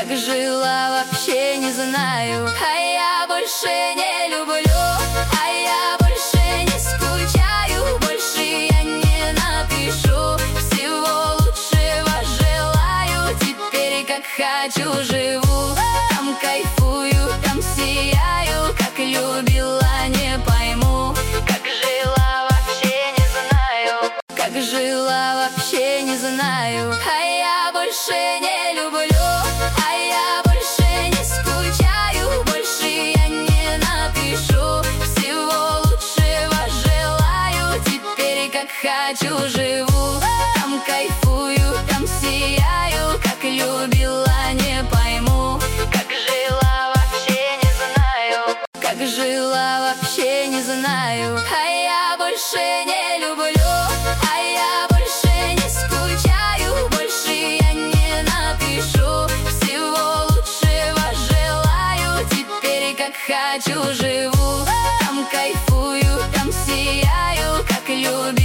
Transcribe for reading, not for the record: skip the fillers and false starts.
Как жила, вообще не знаю. А я больше не люблю, а я больше не скучаю. Больше я не напишу, всего лучшего желаю. Теперь как хочу живу, там кайфую, там сияю. Как любила, не пойму. Как жила, вообще не знаю. Как жила, вообще не знаю. А я больше не люблю, а я больше не скучаю. Больше я не напишу, всего лучшего желаю. Теперь как хочу живу, там кайфую, там сияю. Как любила, не пойму. Как жила, вообще не знаю. Как жила, вообще не знаю. А я больше не люблю, а я больше не скучаю. Больше я не напишу, всего лучшего желаю. Теперь как хочу живу, там кайфую, там сияю. Как любила.